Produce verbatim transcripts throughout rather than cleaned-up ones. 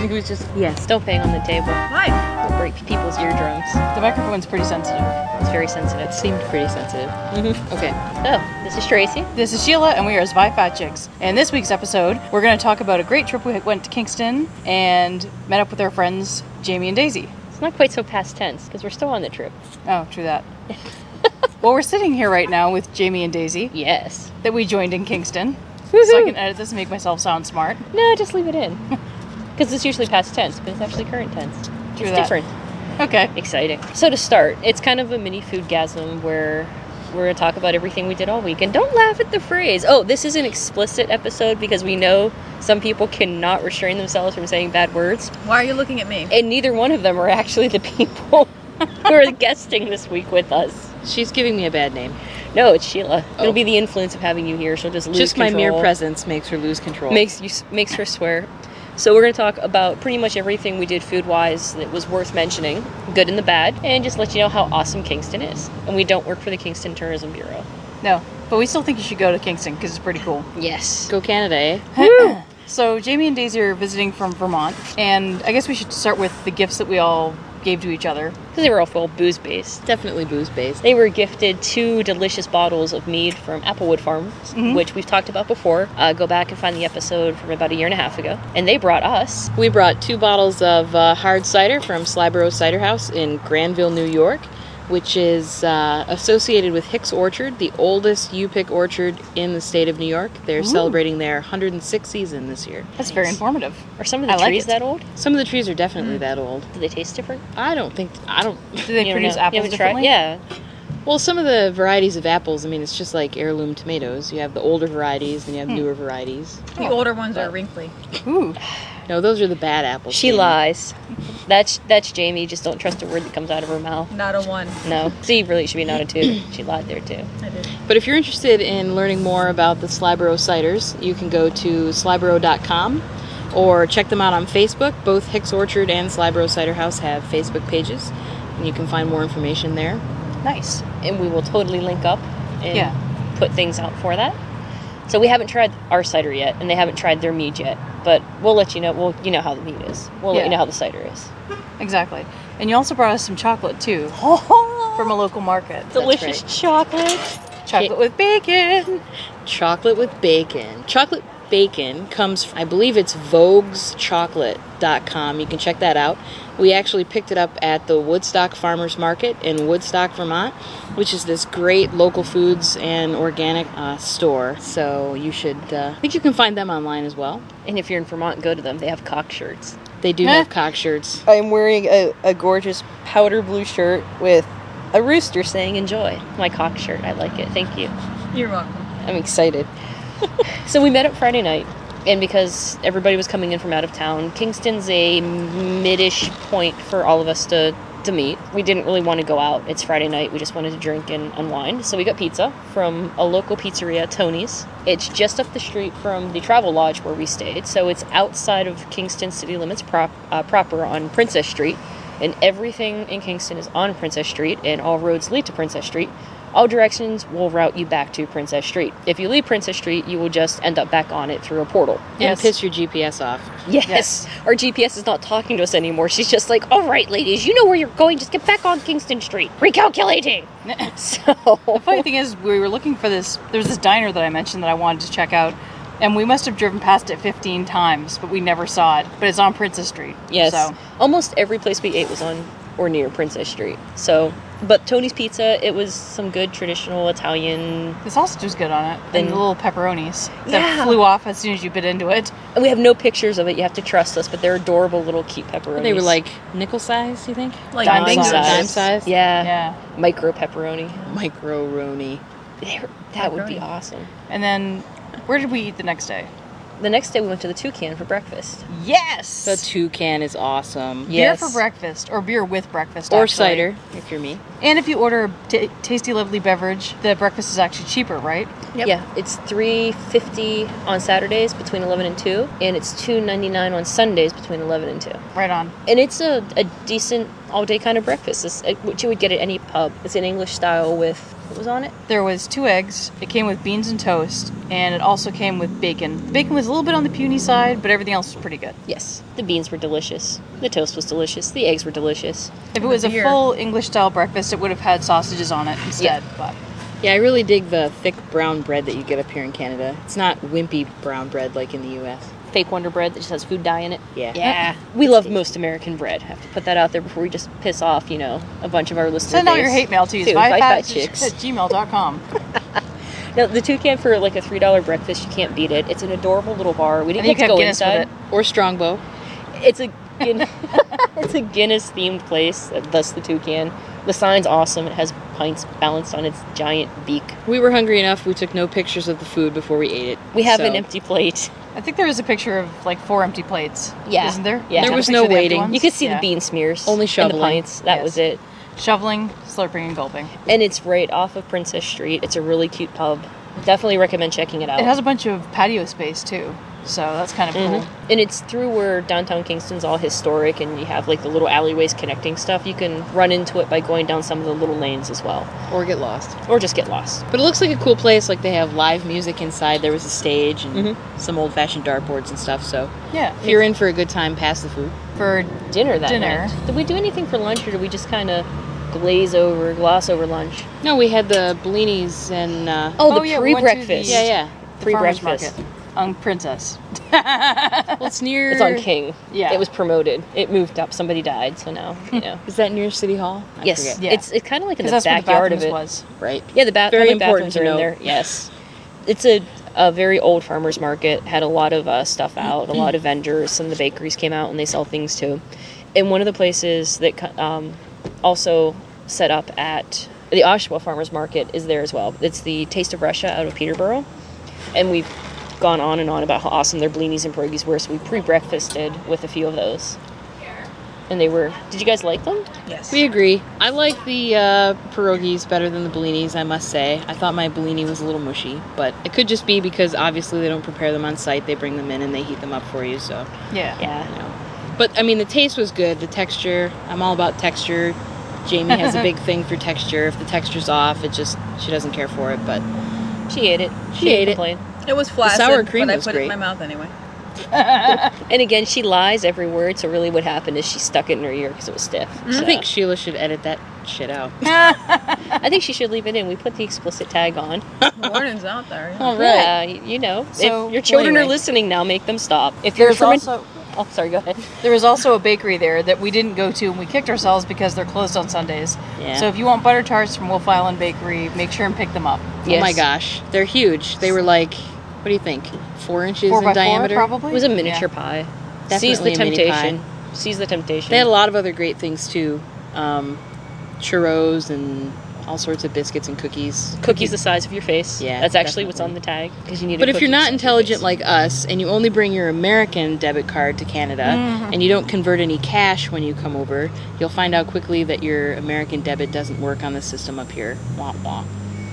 who's just... Yes. Don't bang on the table. Why? It'll break people's eardrums. The microphone's pretty sensitive. It's very sensitive. It seemed pretty sensitive. Mm-hmm. Okay. Oh, this is Tracy. This is Sheila, and we are Spy Fat Chicks. And this week's episode, we're going to talk about a great trip we went to Kingston and met up with our friends Jamie and Daisy. It's not quite so past tense, because we're still on the trip. Oh, true that. Well, we're sitting here right now with Jamie and Daisy Yes. that we joined in Kingston. Woo-hoo. So I can edit this and make myself sound smart. No, just leave it in. Because it's usually past tense, but it's actually current tense. True It's that. different. Okay. Exciting. So to start, it's kind of a mini foodgasm where we're going to talk about everything we did all week. And don't laugh at the phrase. Oh, this is an explicit episode because we know some people cannot restrain themselves from saying bad words. Why are you looking at me? And neither one of them are actually the people who are guesting this week with us. She's giving me a bad name. No, it's Sheila. Oh. It'll be the influence of having you here. She'll just lose Just my control. mere presence makes her lose control. Makes you makes her swear. So we're going to talk about pretty much everything we did food-wise that was worth mentioning, good and the bad, and just let you know how awesome Kingston is. And we don't work for the Kingston Tourism Bureau. No, but we still think you should go to Kingston because it's pretty cool. Yes. Go Canada, eh? So Jamie and Daisy are visiting from Vermont, and I guess we should start with the gifts that we all gave to each other. Because they were all full booze-based. Definitely booze-based. They were gifted two delicious bottles of mead from Applewood Farms, Mhm. which we've talked about before. Uh, go back and find the episode from about a year and a half ago. And they brought us... We brought two bottles of uh, hard cider from Slyboro Cider House in Granville, New York, which is uh, associated with Hicks Orchard, the oldest U-Pick orchard in the state of New York. They're Ooh. celebrating their one hundred sixth season this year. That's very informative. Are some of the I like trees it. that old? Some of the trees are definitely that old. Do they taste different? I don't think... I don't... Do they You don't produce know. apples You haven't differently? tried? Yeah. Well, some of the varieties of apples, I mean, it's just like heirloom tomatoes. You have the older varieties, and you have Hmm. newer varieties. The older ones are wrinkly. Ooh. No, those are the bad apples. She Jamie. lies. That's that's Jamie. Just don't trust a word that comes out of her mouth. Not a one. No. See, really, it should be not a two. She lied there, too. I did. But if you're interested in learning more about the Slyboro ciders, you can go to slyboro dot com or check them out on Facebook. Both Hicks Orchard and Slyboro Cider House have Facebook pages, and you can find more information there. Nice. And we will totally link up and Yeah. put things out for that. So we haven't tried our cider yet, and they haven't tried their mead yet. But we'll let you know. Well, you know how the mead is. We'll let Yeah. you know how the cider is. Exactly. And you also brought us some chocolate, too, from a local market. Delicious right. chocolate. Chocolate with bacon. Chocolate with bacon. Chocolate bacon comes, I believe it's vogues chocolate dot com. You can check that out. We actually picked it up at the Woodstock Farmers Market in Woodstock, Vermont, which is this great local foods and organic uh, store. So you should, uh, I think you can find them online as well. And if you're in Vermont, go to them. They have cock shirts. They do Eh. have cock shirts. I'm wearing a, a gorgeous powder blue shirt with a rooster saying enjoy. My cock shirt. I like it. Thank you. You're welcome. I'm excited. So we met up Friday night, and because everybody was coming in from out of town, Kingston's a mid-ish point for all of us to, to meet. We didn't really want to go out. It's Friday night. We just wanted to drink and unwind. So we got pizza from a local pizzeria, Tony's. It's just up the street from the Travel Lodge where we stayed, so it's outside of Kingston city limits prop, uh, proper on Princess Street. And everything in Kingston is on Princess Street, and all roads lead to Princess Street. All directions will route you back to Princess Street. If you leave Princess Street, you will just end up back on it through a portal. And piss your G P S off. Yes. Yes. Our G P S is not talking to us anymore. She's just like, all right, ladies, you know where you're going. Just get back on Kingston Street. Recalculating. So, The funny thing is, we were looking for this. There's this diner that I mentioned that I wanted to check out, and we must have driven past it fifteen times, but we never saw it. But it's on Princess Street. yes. So, Almost every place we ate was on or near Princess Street. So, but Tony's Pizza, it was some good traditional Italian. the sausage was good on it. Then- And the little pepperonis that Yeah. flew off as soon as you bit into it. And we have no pictures of it. You have to trust us, but they're adorable little cute pepperonis. They were like nickel size, you think? Like Dime mango size. Dime chips. size? Yeah. Yeah. Micro pepperoni. Micro-roni. They were- that would be Pepperoni. awesome. And then, where did we eat the next day? The next day we went to the Toucan for breakfast. Yes! The toucan is awesome. Yes. Beer for breakfast, or beer with breakfast, Or actually. cider, if you're me. And if you order a t- tasty, lovely beverage, the breakfast is actually cheaper, right? Yep. Yeah, it's three fifty on Saturdays between eleven and two, and it's two ninety nine on Sundays between eleven and two. Right on. And it's a, a decent all day kind of breakfast. It's uh, what you would get at any pub. It's an English style with What was on it? There was two eggs. It came with beans and toast, and it also came with bacon. The bacon was a little bit on the puny side, but everything else was pretty good. Yes. The beans were delicious. The toast was delicious. The eggs were delicious. If it was a beer. full English-style breakfast, it would have had sausages on it instead. Yeah. But Yeah, I really dig the thick brown bread that you get up here in Canada. It's not wimpy brown bread like in the U S. Fake Wonder Bread that just has food dye in it. Yeah. Yeah. We love most American bread. Have to put that out there before we just piss off, you know, a bunch of our listeners. send out your hate mail to Dude, five Five fat Fat chicks Chicks. at gmail dot com. Now, the Toucan for like a three dollar breakfast, you can't beat it. It's an adorable little bar. We didn't And you get to can go have Guinness inside. with Or Strongbow. It's a Guin- it's a Guinness themed place, thus the Toucan. The sign's awesome. It has pints balanced on its giant beak. We were hungry enough, we took no pictures of the food before we ate it. We have So- an empty plate. I think there was a picture of like four empty plates. Yeah. Isn't there? Yeah. Is There a was picture no of the empty waiting. ones? You could see Yeah. the bean smears. Only and shoveling. the pints. That Yes. was it. Shoveling, slurping, and gulping. And it's right off of Princess Street. It's a really cute pub. Definitely recommend checking it out. It has a bunch of patio space too, so that's kind of cool. Mhm. And it's through where downtown Kingston's all historic, and you have like the little alleyways connecting stuff. You can run into it by going down some of the little lanes as well, Or get lost. or just get lost. But it looks like a cool place. Like they have live music inside. There was a stage and Mhm. some old-fashioned dartboards and stuff. So Yeah, if you're in for a good time, pass the food. for Dinner that Dinner. night. Did we do anything for lunch, or did we just kind of glaze over, gloss over lunch? No, we had the blinis and uh, Oh, the Oh, yeah, we went to pre-breakfast. yeah, yeah. the farmer's Pre-breakfast. market on Princess. Well, it's near. It's on King. Yeah. It was promoted. It moved up. Somebody died, so now you know. Is that near City Hall? I yes, forget. Yeah. it's it's kind of like in the Because that's backyard where the of bathrooms it. was. Right. Yeah, the ba- Very public important bathrooms to are in note. there. Yes, it's a a very old farmers market. Had a lot of uh, stuff out. A lot of vendors. Some of the bakeries came out and they sell things too. And one of the places that co- um, also set up at the Oshawa Farmers Market is there as well. It's the Taste of Russia out of Peterborough, and we've gone on and on about how awesome their blinis and pierogies were. So we pre-breakfasted with a few of those, and they were. Did you guys like them? Yes. We agree. I like the uh, pierogies better than the blinis, I must say. I thought my blini was a little mushy, but it could just be because obviously they don't prepare them on site. They bring them in and they heat them up for you, so, Yeah. Yeah. you know. But, I mean, the taste was good. The texture, I'm all about texture. Jamie has a big thing for texture. If the texture's off, it just, she doesn't care for it, but She ate it. She didn't ate it. complain. It was flaccid, sour cream but I was put it great. in my mouth anyway. And again, she lies every word. So really, what happened is she stuck it in her ear because it was stiff. I So, think Sheila should edit that shit out. I think she should leave it in. We put the explicit tag on. The warning's out there. Yeah. All right. Yeah, y- you know. So, if your children well, are anyway. listening now, make them stop. If you're There's from, also oh, sorry, go ahead. there was also a bakery there that we didn't go to, and we kicked ourselves because they're closed on Sundays. Yeah. So if you want butter tarts from Wolf Island Bakery, make sure and pick them up. Yes. Oh my gosh. They're huge. They were like, what do you think? Four inches Four in by diameter? four, probably. It was a miniature Yeah. pie. Seize the Definitely a mini temptation. pie. Seize the temptation. They had a lot of other great things too. Um, churros and all sorts of biscuits and cookies. Cookies the size of your face. Yeah, That's actually what's definitely. on the tag because you need. But a if you're cookie not the size of your intelligent face. like us and you only bring your American debit card to Canada Mm-hmm. and you don't convert any cash when you come over, you'll find out quickly that your American debit doesn't work on the system up here. Wah wah.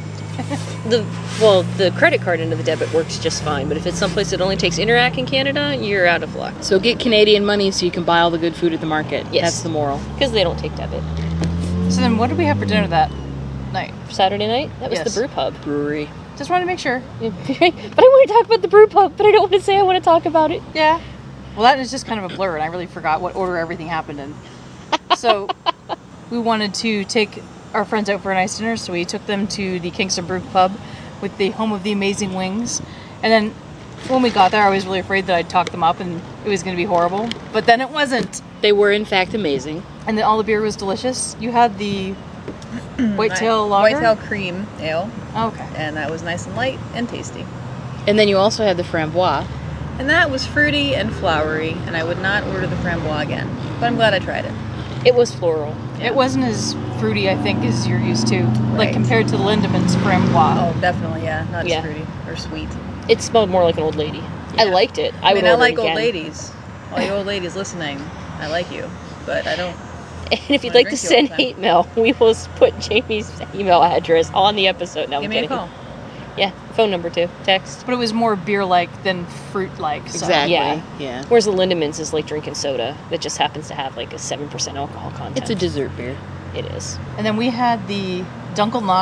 the well, the credit card into the debit works just fine. But if it's someplace that only takes Interac in Canada, you're out of luck So get Canadian money so you can buy all the good food at the market. Yes. That's the moral. because they don't take debit. So then, what did we have for dinner that night? Saturday night, that was Yes. the brew pub. Brewery. Just wanted to make sure. but I want to talk about the brew pub, but I don't want to say I want to talk about it. Yeah. Well, that is just kind of a blur, and I really forgot what order everything happened in. So, we wanted to take our friends out for a nice dinner, so we took them to the Kingston Brew Pub with the home of the amazing wings. And then when we got there, I was really afraid that I'd talk them up and it was going to be horrible. But then it wasn't. They were in fact amazing. And then all the beer was delicious. You had the whitetail lager? Whitetail cream ale, Oh, okay. and that was nice and light and tasty. And then you also had the framboise. And that was fruity and flowery, and I would not order the framboise again. But I'm glad I tried it. It was floral. It wasn't as fruity, I think, as you're used to. Like Right. compared to Lindemann's framboise. Oh, definitely, yeah. Not Yeah. as fruity or sweet. It smelled more like an old lady. I Yeah. liked it. I, I would mean, I order like it old again. ladies. All you old ladies listening, I like you. But I don't. And if you'd Wanna like to drink you all send the time. hate mail, we will put Jamie's email address on the episode. No, Give I'm me a kidding. call. Yeah, phone number too. Text. But it was more beer-like than fruit-like. So. Exactly. Yeah. Yeah. Whereas the Lindemann's is like drinking soda that just happens to have like a seven percent alcohol content. It's a dessert beer. It is. And then we had the Dunkelknock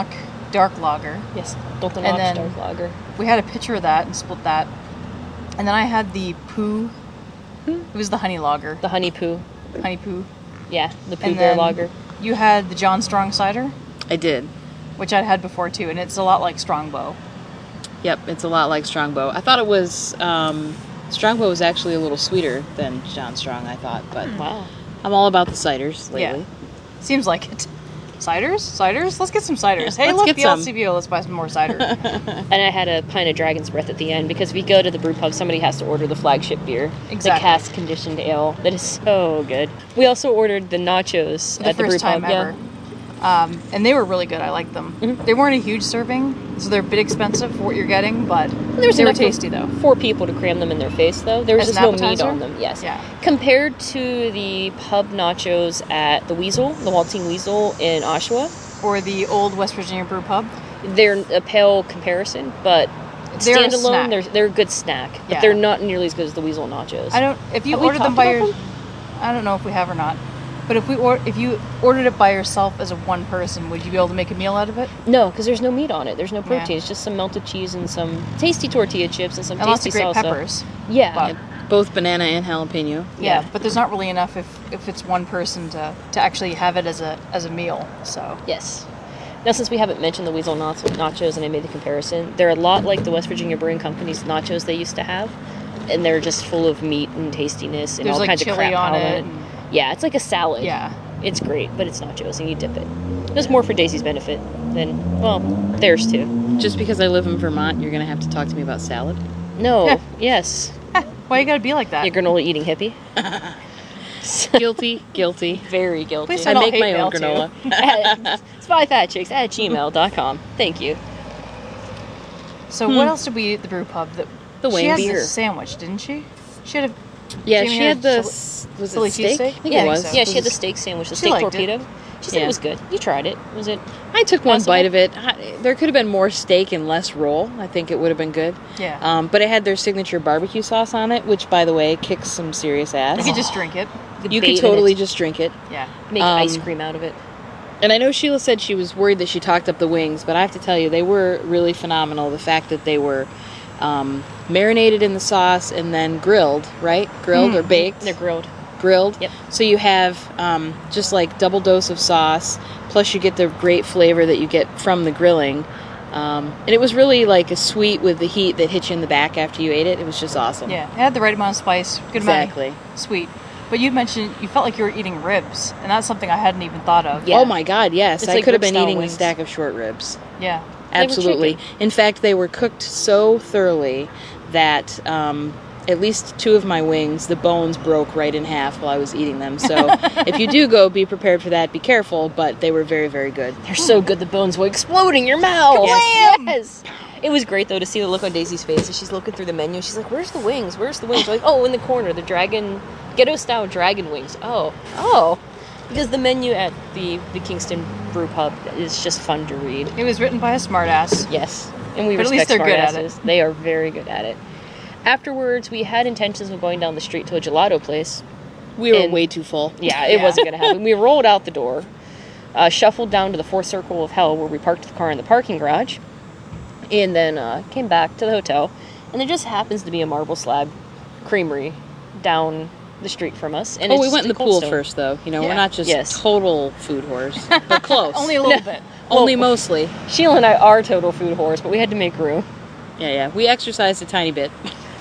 dark lager. Yes, Dunkel And Notch then- Dark Lager. We had a pitcher of that and split that. And then I had the Pooh. It was the honey lager. The Honey Poo. Honey Pooh. Yeah, the Pooh And Bear then Lager. you had the John Strong cider, I did. which I'd had before too, and it's a lot like Strongbow. Yep, it's a lot like Strongbow. I thought it was um, Strongbow was actually a little sweeter than John Strong. I thought, but Wow. I'm all about the ciders lately. Yeah. Seems like it. Ciders? Ciders? Let's get some ciders. Hey, Let's look, get the some. L C B O. Let's buy some more cider. And I had a pint of Dragon's Breath at the end because if we go to the brew pub, somebody has to order the flagship beer, Exactly. the cask conditioned ale. That is so good. We also ordered the nachos the at the brew first time pub. ever. Um, and they were really good. I liked them. Mhm. They weren't a huge serving, so they're a bit expensive for what you're getting, but There was they were enough for tasty though. Four people to cram them in their face, though. There was As just an no meat appetizer? on them. Yes. Yeah. Compared to the pub nachos at the Weasel, the Waltzing Weasel in Oshawa, Or the old West Virginia Brew Pub. they're a pale comparison, but They're a standalone, snack. they're they're a good snack. But Yeah. they're not nearly as good as the Weasel nachos. I don't. If you Have we ordered them talked by about your, them? I don't know if we have or not. But if we or if you ordered it by yourself as a one person, would you be able to make a meal out of it? No, because there's no meat on it. There's no protein. Yeah. It's just some melted cheese and some tasty tortilla chips and some And lots tasty of great salsa. peppers. Yeah. But- Both banana and jalapeno. Yeah, Yeah. but there's not really enough if, if it's one person to, to actually have it as a as a meal. So Yes. Now, since we haven't mentioned the Weasel nach- nachos and I made the comparison, they're a lot like the West Virginia Brewing Company's nachos they used to have. And they're just full of meat and tastiness and there's all like kinds of chili crap on on it. it. and- Yeah, it's like a salad. yeah. It's great, but it's nachos and you dip it. It's more for Daisy's benefit than, well, theirs too. Just because I live in Vermont, you're gonna have to talk to me about salad. No, Yeah. yes. Why you gotta be like that? You're granola eating hippie. Guilty, guilty. Very guilty. Please I send all make hate my mail own to. granola. at spyfatchicks at gmail dot com. Thank you. So what else did we eat at the brew pub? That The she wing had beer. the sandwich, didn't she? She had a Yeah, Jamie she had had the chili- s- was Philly it steak? cheesesteak? I think Yeah, I it think was. so. Yeah, she had the Was- steak sandwich, the She steak liked it. torpedo. She said Yeah. it was good. You tried it. Was it? I took one Possible? bite of it. I- There could have been more steak and less roll. I think it would have been good. yeah. Um, but it had their signature barbecue sauce on it, which, by the way, kicks some serious ass. you could just drink it. You bathe could in totally it, just drink it. Yeah. make um, ice cream out of it. And I know Sheila said she was worried that she talked up the wings, but I have to tell you, they were really phenomenal. The fact that they were um, marinated in the sauce and then grilled, right? Grilled or baked? They're grilled. Grilled. Yep. So you have um, just like double dose of sauce, plus you get the great flavor that you get from the grilling. Um, and it was really like a sweet with the heat that hit you in the back after you ate it. It was just awesome. Yeah. It had the right amount of spice, good Exactly. amount of sweet. But you mentioned you felt like you were eating ribs, and that's something I hadn't even thought of. Yeah. Oh my God, yes. It's I like could have been rib-style eating wings. a stack of short ribs. Yeah. They were Absolutely. chicken. In fact, they were cooked so thoroughly that um, at least two of my wings, the bones broke right in half while I was eating them. So if you do go, be prepared for that. Be careful, but they were very, very good. They're so good the bones will explode in your mouth. Kablam! Yes. It was great though to see the look on Daisy's face as she's looking through the menu. She's like, "Where's the wings? Where's the wings?" We're like, "Oh, in the corner, the dragon, ghetto style dragon wings." Oh, oh, because the menu at the the Kingston Brew Pub is just fun to read. It was written by a smartass. Yes, and we But at respect least they're good at smartasses. They are very good at it. Afterwards, we had intentions of going down the street to a gelato place. We were And- way too full. Yeah, it Yeah. wasn't going to happen. We rolled out the door, uh, shuffled down to the fourth circle of hell where we parked the car in the parking garage, and then uh, came back to the hotel. And there just happens to be a marble slab creamery down the street from us. And Oh, it's we went in the Cold pool Stone. first, though. You know, Yeah. we're not just Yes. total food whores. But close. Only a little bit. Only Well- mostly. Sheila and I are total food whores, but we had to make room. Yeah, yeah. We exercised a tiny bit.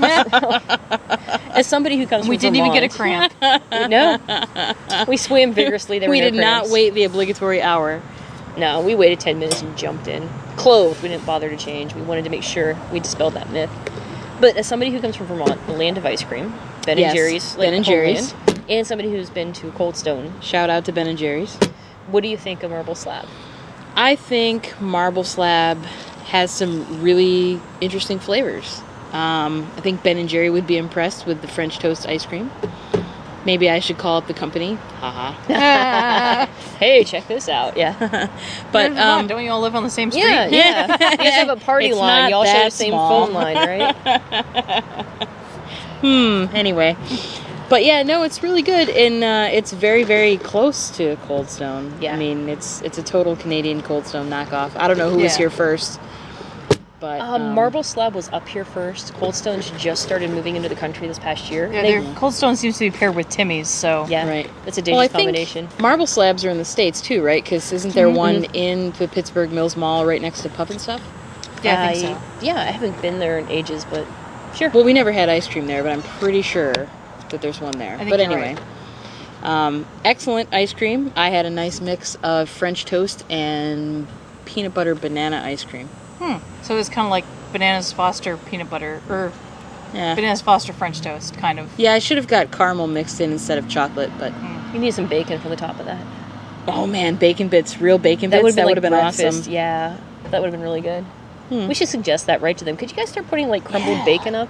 As somebody who comes We from didn't even get a Vermont- cramp. No. We swam vigorously. There we were no did not cramps. wait the obligatory hour. No, we waited ten minutes and jumped in. Clothed, we didn't bother to change. We wanted to make sure we dispelled that myth. But as somebody who comes from Vermont, the land of ice cream, Ben Yes, and Jerry's, Ben and Jerry's. homeland, and somebody who's been to Cold Stone, Shout out to Ben and Jerry's. what do you think of Marble Slab? I think Marble Slab has some really interesting flavors. Um, I think Ben and Jerry would be impressed with the French toast ice cream. Maybe I should call up the company. Haha. Hey, check this out. Yeah. But Come on, um, don't you all live on the same street? Yeah, yeah. You guys have a party It's line. not Y'all share that the same small. phone line, right? hmm. Anyway, But yeah, no, it's really good, and uh, it's very, very close to Cold Stone. Yeah. I mean, it's it's a total Canadian Cold Stone knockoff. I don't know who was Yeah. here first, but Um, um, Marble Slab was up here first. Cold Stone's just started moving into the country this past year. Yeah, They- their Cold Stone seems to be paired with Timmy's, so yeah, Right. it's a Well, I dangerous think combination. marble slabs are in the States too, right? Because isn't there Mhm. one in the Pittsburgh Mills Mall right next to Puff and Stuff? yeah, I think so. Yeah, I haven't been there in ages, but sure. Well, we never had ice cream there, but I'm pretty sure that there's one there. I think But you're anyway, um, excellent ice cream. I had a nice mix of French toast and peanut butter banana ice cream. Hmm. So it's kind of like Bananas Foster peanut butter, or Yeah. Bananas Foster French toast, kind of. Yeah, I should have got caramel mixed in instead of chocolate, but You need some bacon from the top of that. oh man, bacon bits, real bacon That bits, would have been, that like would have been breakfast. awesome. Yeah, that would have been really good. Hmm. We should suggest that right to them. Could you guys start putting like crumbled bacon up?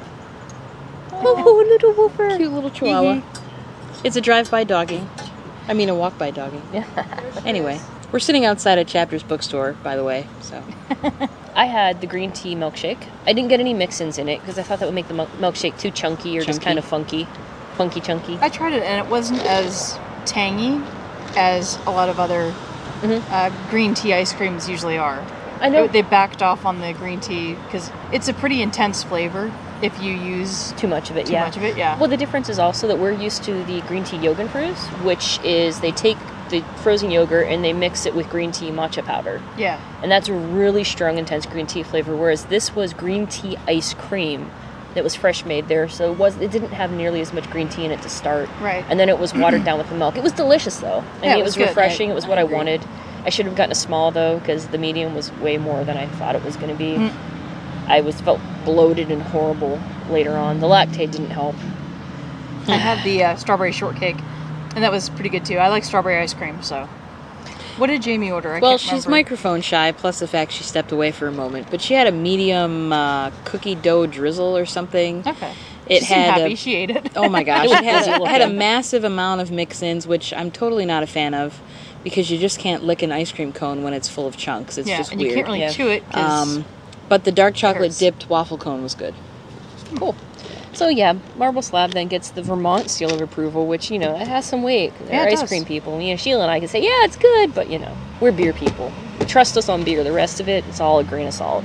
Oh, little whooper. Cute little chihuahua. It's a drive-by doggy. I mean, a walk-by doggy. Yeah. Anyway, we're sitting outside at Chapters Bookstore, by the way. So I had the green tea milkshake. I didn't get any mix-ins in it because I thought that would make the milk- milkshake too chunky or just Chunky. kind of funky, funky chunky. I tried it, and it wasn't as tangy as a lot of other Mhm. uh, green tea ice creams usually are. I know They backed off on the green tea because it's a pretty intense flavor if you use too much of it. too yeah. much of it. Yeah. Well, the difference is also that we're used to the green tea yogurt fruits, which is they take the frozen yogurt and they mix it with green tea matcha powder. yeah. And that's a really strong, intense green tea flavor, whereas this was green tea ice cream that was fresh made there, so it was it didn't have nearly as much green tea in it to start. Right. And then it was watered down with the milk. It was delicious, though. I Yeah, mean, it it was was good. refreshing. I- it was I what I agree. wanted. I should have gotten a small, though, because the medium was way more than I thought it was going to be. Mm. I was felt bloated and horrible later on. The lactate didn't help. I had the uh, strawberry shortcake, and that was pretty good too. I like strawberry ice cream, so. What did Jamie order? I well, can't she's remember. microphone shy, plus the fact she stepped away for a moment. But she had a medium uh, cookie dough drizzle or something. Okay. It she seemed had happy. a- She ate it. Oh my gosh, It was it had, busy a, it had a looking. massive amount of mix-ins, which I'm totally not a fan of, because you just can't lick an ice cream cone when it's full of chunks. It's yeah, just and weird. you can't really Yeah. chew it because Um, but the dark chocolate hurts. dipped waffle cone was good. Cool. So yeah, Marble Slab then gets the Vermont seal of approval, which you know it has some weight. They're Yeah, it ice does. cream people. You know, Sheila and I can say, yeah, it's good, but you know, we're beer people. Trust us on beer. The rest of it, it's all a grain of salt.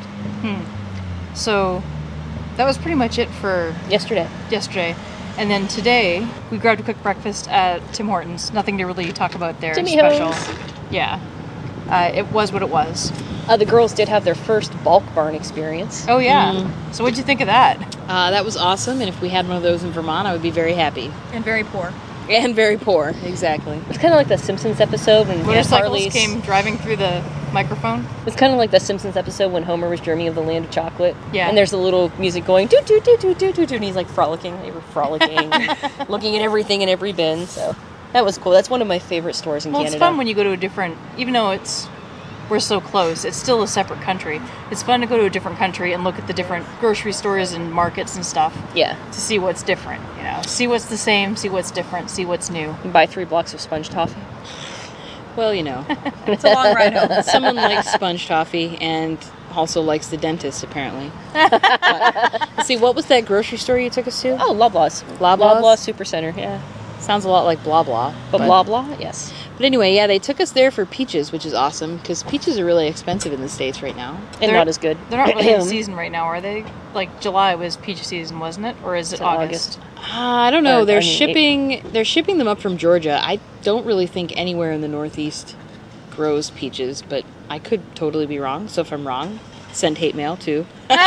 so that was pretty much it for Yesterday, yesterday. And then today we grabbed a quick breakfast at Tim Hortons. Nothing to really talk about there. Timmy special. Ho's. Yeah. Uh, it was what it was. uh, the girls did have their first bulk barn experience. Oh yeah. Mm. So what'd you think of that? Uh, that was awesome, and if we had one of those in Vermont, I would be very happy. And very poor. And very poor, exactly. It's kind of like the Simpsons episode when Aunt Motorcycles Harley's. came driving through the microphone. It's kind of like the Simpsons episode when Homer was dreaming of the land of chocolate. Yeah. And there's a little music going doo doo doo doo doo doo doo, and he's like frolicking. They were frolicking, and looking at everything in every bin. So that was cool. That's one of my favorite stores in Well, Canada. it's fun when you go to a different, even though it's we're so close, it's still a separate country. It's fun to go to a different country and look at the different grocery stores and markets and stuff Yeah. to see what's different. You know, see what's the same, see what's different, see what's new. You buy three blocks of sponge toffee. Well, you know, It's a long ride home. someone likes sponge toffee and also likes the dentist, apparently. But, let's see, what was that grocery store you took us to? Oh, Loblaws. Loblaws? Loblaws Super Center, yeah. Sounds a lot like blah blah. But, blah blah, yes. But anyway, yeah, they took us there for peaches, which is awesome, because peaches are really expensive in the States right now. And They're- not as good. They're not really in season right now, are they? Like July was peach season, wasn't it? Or is it It's in August? August. Uh, I don't know. Or- they're I mean, shipping. They're shipping them up from Georgia. I don't really think anywhere in the Northeast grows peaches, but I could totally be wrong. So if I'm wrong, send hate mail too.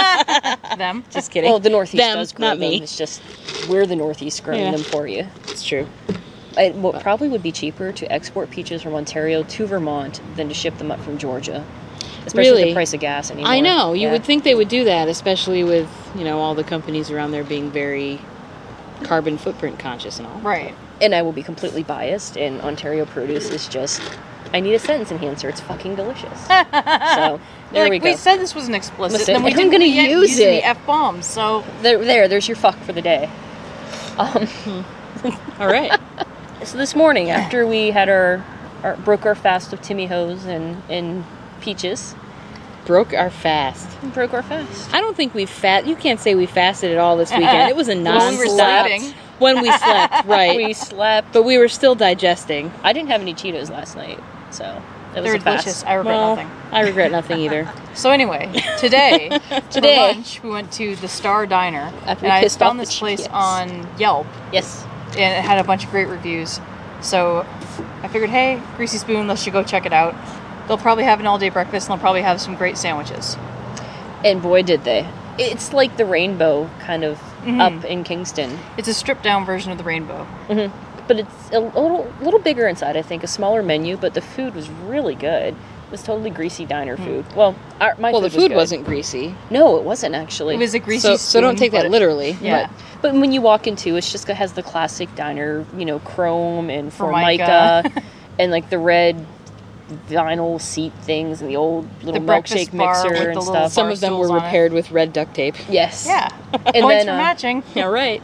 Them? Just kidding. Well, the Northeast Them, does grow not me. them. It's just we're the Northeast growing Yeah. them for you. It's true. It what probably would be cheaper to export peaches from Ontario to Vermont than to ship them up from Georgia. Especially with Really? the price of gas anymore. I know. You Yeah. would think they would do that, especially with you know all the companies around there being very carbon footprint conscious and all. Right. And I will be completely biased, and Ontario produce is just, I need a sentence enhancer. It's fucking delicious. So, there like, we go. said this wasn't explicit, Listen, then we I'm didn't gonna yet use use it. any F bombs. So There, there, there's your fuck for the day. Um, All right. so this morning, after we had our, our broke our fast of Timmy Ho's and, and peaches, Broke our fast. we broke our fast. I don't think we fat. You can't say we fasted at all this weekend. It was a Well, we were non-stop. sleeping. When we slept, right. We slept. But we were still digesting. I didn't have any Cheetos last night, so that was They're a pass. delicious. I regret Well, nothing. I regret nothing either. So anyway, today, Today. for lunch, we went to the Star Diner, After and we I pissed found off this the place G P S. on Yelp, Yes. and it had a bunch of great reviews. So I figured, hey, Greasy Spoon, let's go check it out. They'll probably have an all-day breakfast, and they'll probably have some great sandwiches. And boy, did they. It's like the Rainbow kind of Mhm. up in Kingston. It's a stripped-down version of the Rainbow. hmm But it's a little, little bigger inside, I think. A smaller menu, but the food was really good. It was totally greasy diner food. Well, our, my Well, food the food was good. wasn't greasy. No, it wasn't actually. It was a Greasy So, Spoon. so don't take that but- literally. Yeah. But when you walk into, it's just it has the classic diner, you know, chrome and Formica. formica, and like the red vinyl seat things and the old little The breakfast milkshake bar mixer with the and little stuff. Some of them were Barstools on it. repaired with red duct tape. Yes. Yeah. And Points then, for uh, matching. Yeah, right.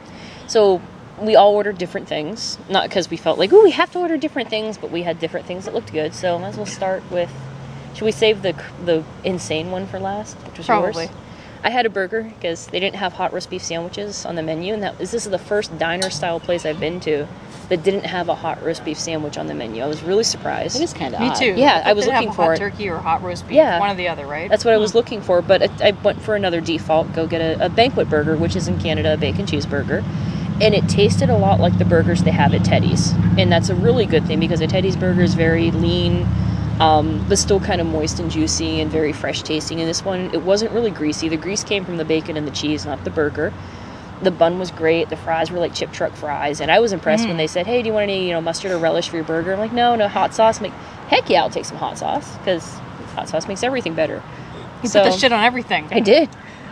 So we all ordered different things, not because we felt like, oh, we have to order different things, but we had different things that looked good. So might as well start with. Should we save the the insane one for last, which was Probably. yours? I had a burger because they didn't have hot roast beef sandwiches on the menu, and that this is the first diner style place I've been to that didn't have a hot roast beef sandwich on the menu. I was really surprised. It is kind of Me odd. too. Yeah, thought I was they'd have looking a for hot it. turkey or hot roast beef. Yeah. One or the other, right? That's what I was looking for, but I, I went for another default. Go get a, a banquet burger, which is in Canada a bacon cheeseburger, and it tasted a lot like the burgers they have at Teddy's, and that's a really good thing because a Teddy's burger is very lean, um, but still kind of moist and juicy and very fresh tasting. And this one, it wasn't really greasy. The grease came from the bacon and the cheese, not the burger. The bun was great. The fries were like chip truck fries, and I was impressed when they said, "Hey, do you want any, you know, mustard or relish for your burger?" I'm like, "No, no hot sauce." I'm like, "Heck yeah, I'll take some hot sauce because hot sauce makes everything better." You So- put the shit on everything. I did.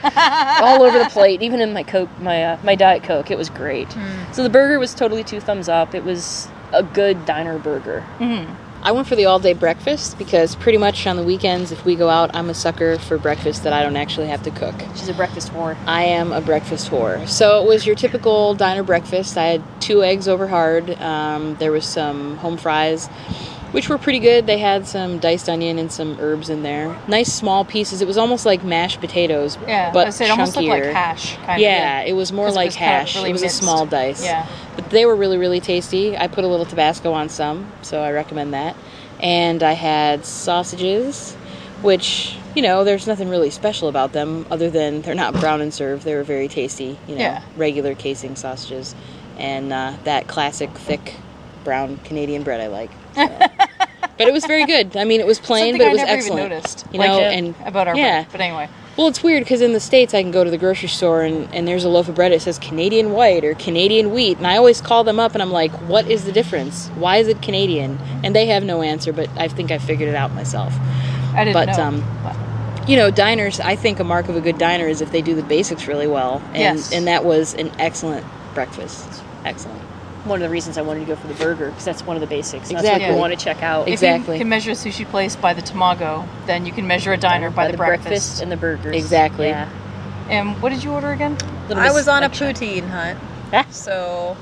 All over the plate, even in my Coke, my uh, my Diet Coke. It was great. So the burger was totally two thumbs up. It was a good diner burger. I went for the all-day breakfast because pretty much on the weekends, if we go out, I'm a sucker for breakfast that I don't actually have to cook. She's a breakfast whore. I am a breakfast whore. So it was your typical diner breakfast. I had two eggs over hard. Um, there was some home fries, which were pretty good. They had some diced onion and some herbs in there. Nice small pieces. It was almost like mashed potatoes, Yeah, but I said it almost looked like chunkier. hash, kind Yeah, it was more 'Cause it like was kind of hash. really it was minced. a small dice. Yeah. But they were really, really tasty. I put a little Tabasco on some, so I recommend that. And I had sausages, which, you know, there's nothing really special about them other than they're not brown and served. They were very tasty, you know, Yeah. regular casing sausages. And uh, that classic thick brown Canadian bread I like. So. But it was very good. I mean, it was plain, Something but it I was never excellent. even noticed. You Like know, it. and about our yeah. bread. But anyway, Well, it's weird because in the States I can go to the grocery store and, and there's a loaf of bread that says Canadian white or Canadian wheat. And I always call them up and I'm like, what is the difference? Why is it Canadian? And they have no answer, but I think I figured it out myself. I didn't But, know. um, You know, diners, I think a mark of a good diner is if they do the basics really well. And, Yes. and that was an excellent breakfast. Excellent. One of the reasons I wanted to go for the burger because that's one of the basics. That's Exactly. what you want to check out. if exactly. you can measure a sushi place by the tamago, then you can measure a diner by, the, breakfast. and the burgers. Exactly. Yeah. And what did you order again? Little I Miss was on a Sunshine. poutine hunt, Ah. so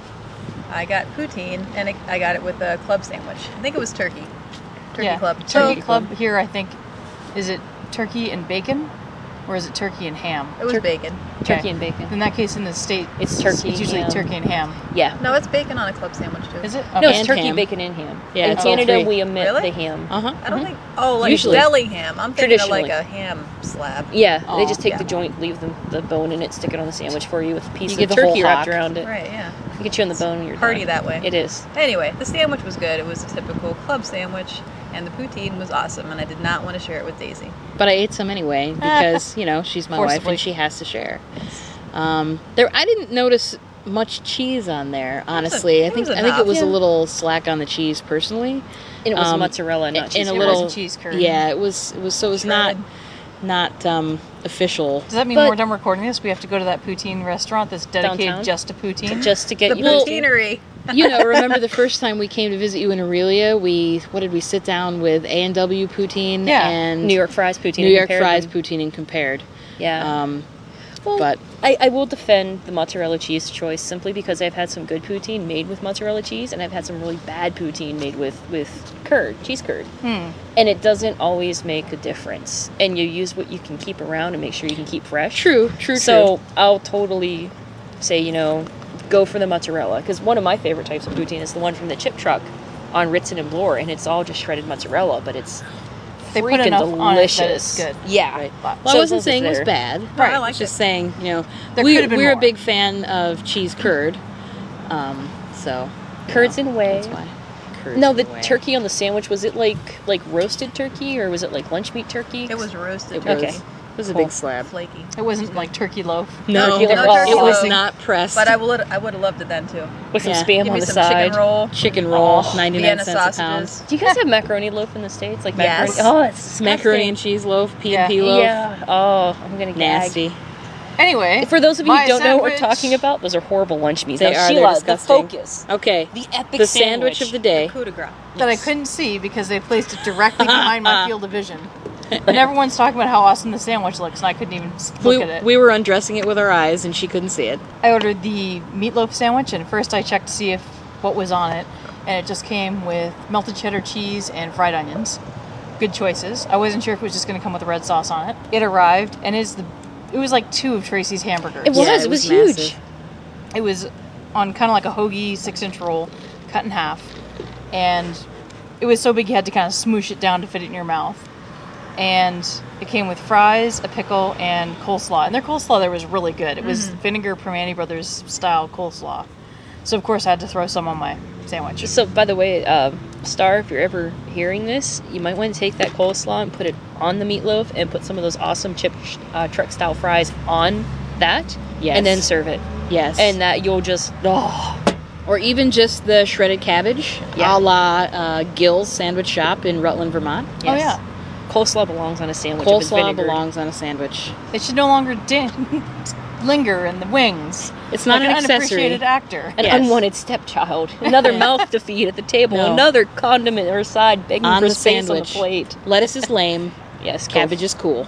I got poutine, and it, I got it with a club sandwich. I think it was turkey. Turkey yeah. club. Turkey So, club here, I think. Is it turkey and bacon? Or is it turkey and ham? It was Tur- bacon. Turkey Okay. and bacon. In that case, in the state, It's turkey It's usually ham. turkey and ham. Yeah. No, it's bacon on a club sandwich too. Is it? No, Okay. it's And turkey, ham. bacon, and ham. Yeah, In it's all Canada, three. we omit Really? the ham. Uh-huh. I don't think. Oh, like Usually. deli ham. I'm thinking of like Traditionally. a ham slab. Yeah, Oh, they just take yeah. the joint, leave the, the bone in it, stick it on the sandwich for you with a piece You of get the whole turkey wrapped hock. around it. Right. Yeah. You get you on the bone and you're Party done. that way. It is. Anyway, the sandwich was good. It was a typical club sandwich, and the poutine was awesome. And I did not want to share it with Daisy. But I ate some anyway because, you know, she's my wife Forcibly. and she has to share. Um, there, I didn't notice much cheese on there. Honestly, I it think was I think it enough. was a Yeah. little slack on the cheese personally. And it was Um, mozzarella, not and cheese. a It little wasn't cheese curd. Yeah, it was. It was so it was not Shredded. not um, official. Does that mean But- when we're done recording this, we have to go to that poutine restaurant that's dedicated Downtown? just to poutine? just to get The you. Well- poutineery. You know, remember the first time we came to visit you in Aurelia? We what did we sit down with A and W poutine Yeah. and New York fries poutine. New and York compared fries them. poutine and compared. Yeah. Um, Well, but I, I will defend the mozzarella cheese choice simply because I've had some good poutine made with mozzarella cheese, and I've had some really bad poutine made with, with curd, cheese curd. Hmm. And it doesn't always make a difference. And you use what you can keep around and make sure you can keep fresh. true, true, So I'll totally say, you know, go for the mozzarella. Because one of my favorite types of poutine is the one from the chip truck on Ritz and Bloor, and it's all just shredded mozzarella, but it's They put freaking enough on it delicious. that it's good. Yeah. Right. But- Well, So I as long wasn't as saying it it's was there. bad. Right, I I like was just it. saying, you know, There we, could've been we're a more. big fan of cheese curd. Um, so. you Curds know, and whey. That's why. Curds No, and the whey. turkey on the sandwich, was it like like roasted turkey or was it like lunch meat turkey? It was roasted It turkey. was, Okay. it was a Cool. big slab. Flaky. It wasn't like turkey loaf. No, Turkey No, loaf. turkey it was loaf. not pressed. But I would I would have loved it then too. With some Yeah. spam Give on me the some side. chicken roll. Chicken roll, Oh, ninety-nine Vienna cents a sausages. pound. Do you guys have macaroni loaf in the States? Like macaroni? Yes. Oh, it's disgusting. Macaroni and cheese loaf, P and P Yeah. loaf. Yeah. Oh, I'm gonna gag. Nasty. Anyway, For those of you my who don't know what we're sandwich- talking about, those are horrible lunch meats. They now, are, they're Sheila, the disgusting. focus. Okay. The epic The sandwich of the day. Coup de grace. that I couldn't see because they placed it directly behind my field of vision. And everyone's talking about how awesome the sandwich looks, and I couldn't even s- look We, at it. we were undressing it with our eyes, and she couldn't see it. I ordered the meatloaf sandwich, and first I checked to see if what was on it, and it just came with melted cheddar cheese and fried onions. Good choices. I wasn't sure if it was just going to come with a red sauce on it. It arrived, and is the it was like two of Tracy's hamburgers. It was. Yeah, it it was, was huge. massive. It was on kind of like a hoagie six-inch roll, cut in half, and it was so big you had to kind of smoosh it down to fit it in your mouth. And it came with fries, a pickle, and coleslaw. And their coleslaw there was really good. It was vinegar Primanti Brothers style coleslaw. So of course I had to throw some on my sandwich. So, by the way, uh, Star, if you're ever hearing this, you might want to take that coleslaw and put it on the meatloaf and put some of those awesome chip uh, truck style fries on that, Yes. and then serve it. Yes. And that you'll just oh, or even just the shredded cabbage, Yeah. a la uh, Gill's Sandwich Shop in Rutland, Vermont. Oh yeah. coleslaw belongs on a sandwich. if it's Coleslaw vinegared. belongs on a sandwich. It should no longer di- linger in the wings. It's not like an an accessory. unappreciated actor. An Yes. unwanted stepchild, another mouth to feed at the table, No. another condiment or side begging On for the space sandwich. on the plate. Lettuce is lame. Yes, go Cabbage is cool.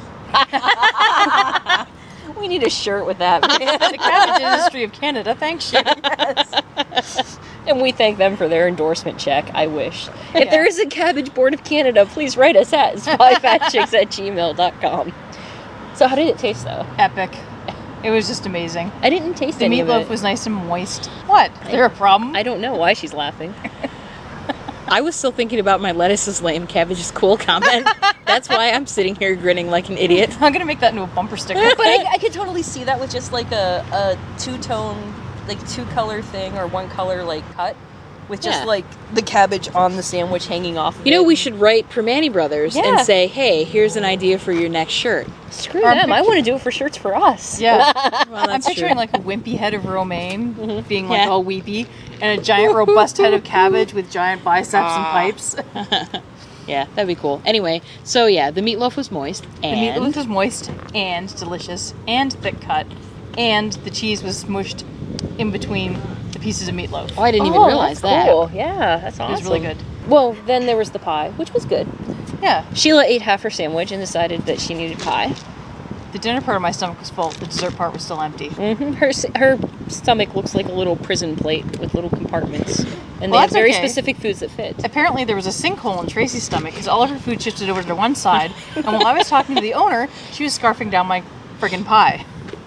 We need a shirt with that, man. The cabbage industry of Canada, thanks you. And we thank them for their endorsement check. I wish. If Yeah. there is a Cabbage Board of Canada, please write us at spyfatchicks at gmail dot com. So how did it taste, though? Epic. It was just amazing. I didn't taste The any of meatloaf it. was nice and moist. What? Is there a problem? I don't know why she's laughing. I was still thinking about my lettuce is lame, cabbage is cool comment. That's why I'm sitting here grinning like an idiot. I'm gonna make that into a bumper sticker. But I, I could totally see that with just like a, a two-tone, like two-color thing or one-color like cut. With just Yeah. like the cabbage on the sandwich hanging off of You know, it. we should write Primanti Brothers Yeah. and say, hey, here's an idea for your next shirt. Screw Or I'm them. I pictu- want to do it for shirts for us. Yeah. Well, I'm that's picturing true. like a wimpy head of romaine being like Yeah. all weepy, and a giant robust head of cabbage with giant biceps and pipes. Yeah, that'd be cool. Anyway, so yeah, the meatloaf was moist, The and meatloaf was moist and delicious and thick cut, and the cheese was smushed in between the pieces of meatloaf. oh, I didn't even Oh, realize that's that. cool. Yeah, that's awesome. It was really good. Well, then there was the pie, which was good. Yeah, Sheila ate half her sandwich and decided that she needed pie. the dinner part of my stomach was full. The dessert part was still empty. hmm Her s- her stomach looks like a little prison plate with little compartments, and Well, they have that's very okay. specific foods that fit. Apparently, there was a sinkhole in Tracy's stomach because all of her food shifted over to one side, and while I was talking to the owner, she was scarfing down my friggin' pie.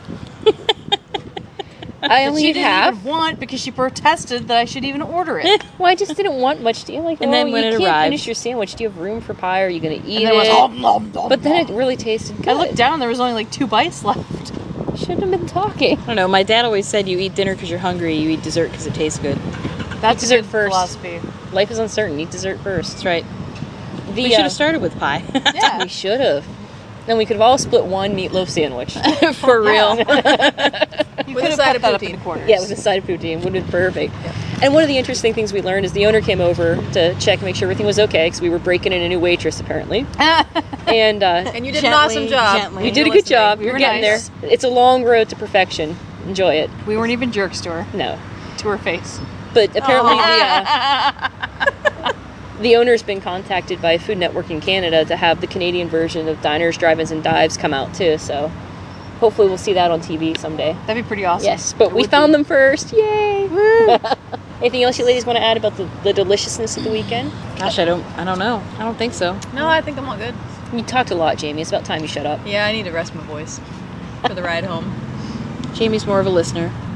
I That only she ate didn't half. even want because she protested that I should even order it. Well, I just didn't want much. Do you like? And oh, then when you it can't arrived- finish your sandwich. Do you have room for pie? Are you gonna eat And then it was it? nom, nom, nom, but then nom. it really tasted good. I looked down, there was only like two bites left. Shouldn't have been talking. I don't know. My dad always said you eat dinner because you're hungry, you eat dessert because it tastes good. That's dessert a good first. philosophy. Life is uncertain. Eat dessert first. That's right. The, We should uh, have started with pie. Yeah. We should have. Then we could have all split one meatloaf sandwich. For real. You With could a have side cut of that up poutine. into quarters. Yeah, with a side of poutine would have been perfect. And one of the interesting things we learned is the owner came over to check and make sure everything was okay because we were breaking in a new waitress apparently. And uh, And you did an Gently, awesome job. gently. we You're did a good listening. job. We You're were getting nice. there. It's a long road to perfection. Enjoy it. We weren't even jerks to her, No, to her face. but apparently the uh, the owner's been contacted by Food Network in Canada to have the Canadian version of Diners, Drive-ins, and Dives come out too. So hopefully we'll see that on T V someday. That'd be pretty awesome. Yes, but It we would found be. them first. Yay! Anything else you ladies want to add about the, the deliciousness of the weekend? Gosh, I don't. I don't know. I don't think so. No, I think I'm all good. You talked a lot, Jamie. It's about time you shut up. Yeah, I need to rest my voice for the ride home. Jamie's more of a listener.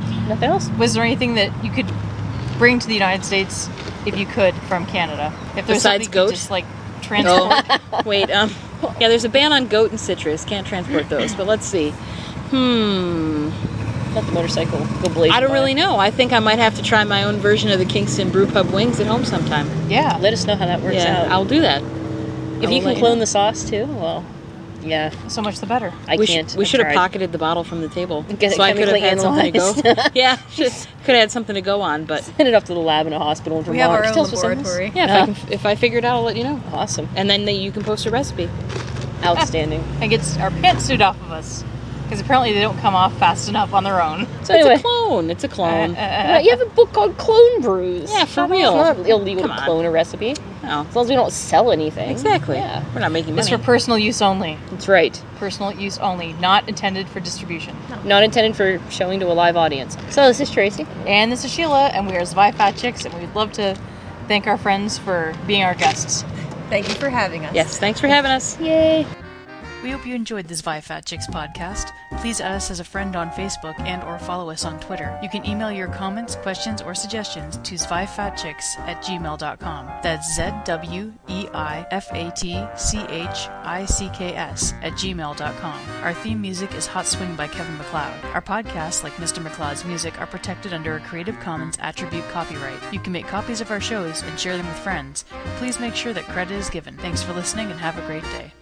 Nothing else. Was there anything that you could bring to the United States if you could from Canada? If there's Besides something you could goat? just like transport. Oh, wait. Um, yeah, there's a ban on goat and citrus. Can't transport those. But let's see. Hmm. Not the motorcycle. Go blazing. I don't by. really know. I think I might have to try my own version of the Kingston Brew Pub wings at home sometime. Yeah. Let us know how that works Yeah, out. I'll do that. if I you will can let clone know. the sauce too, well, yeah, So much the better. I we can't. Sh- we I've should have tried. pocketed the bottle from the table, Get it so I could have chemically had something to go. analyzed. Yeah, should, could have had something to go on. But Send it up to the lab in a hospital in Vermont. We have our Just own tell us what's in this. laboratory. yeah, if, Yeah. I can, if I figure it out, I'll let you know. Awesome. And then they, you can post a recipe. Outstanding. And gets our pants suit off of us. Because apparently they don't come off fast enough on their own. So anyway, It's a clone. It's a clone. Uh, you have a book called Clone Brews. Yeah, for It's real. not illegal Come to on. clone a recipe. no, As long as we don't sell anything. exactly. Yeah, We're not making it's money. for personal use only. that's right. Personal use only. Not intended for distribution. Not intended for showing to a live audience. So this is Tracy. And this is Sheila, and we are Zvi Fat Chicks, and we'd love to thank our friends for being our guests. Thank you for having us. Yes, thanks for having us. Yay. We hope you enjoyed this Vi Fat Chicks podcast. Please add us as a friend on Facebook and or follow us on Twitter. You can email your comments, questions, or suggestions to zwifatchicks at gmail dot com. That's Z W E I F A T C H I C K S at gmail dot com. Our theme music is Hot Swing by Kevin MacLeod. Our podcasts, like Mister MacLeod's music, are protected under a Creative Commons attribute copyright. You can make copies of our shows and share them with friends. Please make sure that credit is given. Thanks for listening and have a great day.